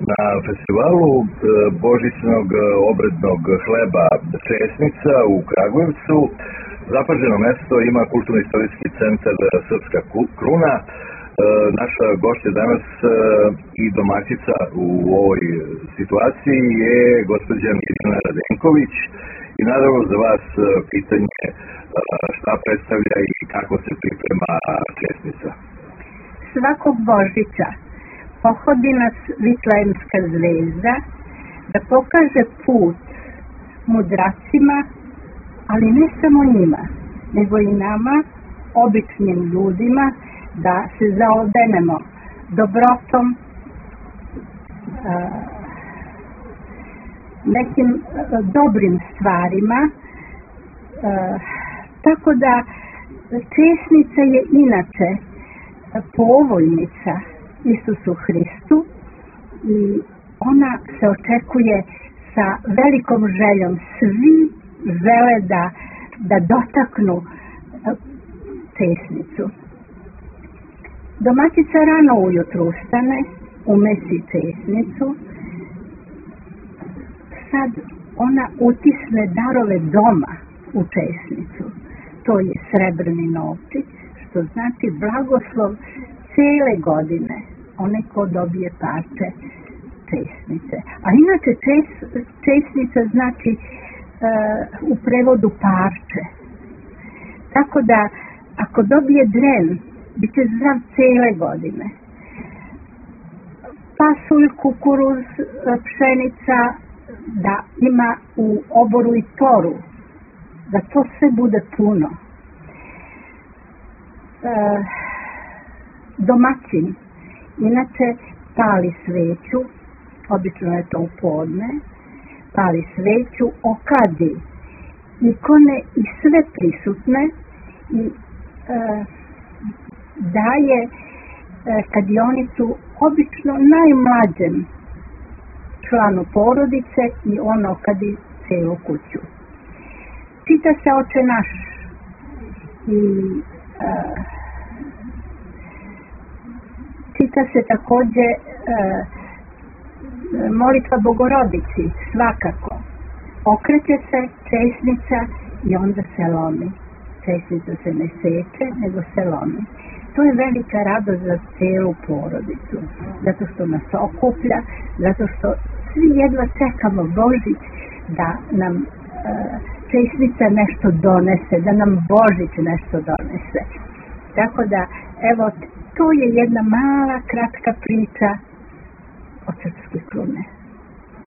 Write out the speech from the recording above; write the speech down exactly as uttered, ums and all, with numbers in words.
Na festivalu božićnog obrednog hleba Česnica u Kragujevcu zapaženo mesto ima kulturno-istorijski centar Srpska kruna. Naša gošća danas i domaćica u ovoj situaciji je gospođa Mirjana Radenković i naravno za vas pitanje šta predstavlja i kako se priprema Česnica. Svakog Božića pohodi nas Vitlejemska zvezda da pokaže put mudracima, ali ne samo njima, nego i nama, običnim ljudima, da se zaodenemo dobrotom, nekim dobrim stvarima. Tako da Česnica je inače povojnica Isusu Hristu i ona se očekuje sa velikom željom. Svi žele da, da dotaknu Česnicu. Domaćica rano ujutru ustane, umesi Česnicu. Sad ona utisne darove doma u Česnicu. To je srebrni novčić, što znači blagoslov cele godine. Onaj ko dobije parče Česnice. A inače čes, Česnica znači e, u prevodu parče. Tako da ako dobije dren, bit će zdrav cele godine. Pasulj, kukuruz, pšenica, da ima u oboru i toru, da to sve bude puno. E, domaćin inače pali sveću, obično je to u podne, pali sveću, okadi ikone i sve prisutne i e, daje e, kadionicu obično najmlađem članu porodice i on okadi celu kuću. Čita se Oče naš i e, čita se takođe e, molitva Bogorodici, svakako. Okreće se Česnica i onda se lomi. Česnica se ne seče, nego se lomi. To je velika radost za celu porodicu, zato što nas okuplja, zato što svi jedva čekamo Božić da nam e, Česnica nešto donese, da nam Božić nešto donese. Tako da, evo, to je jedna mala, kratka priča o Srpskoj kruni.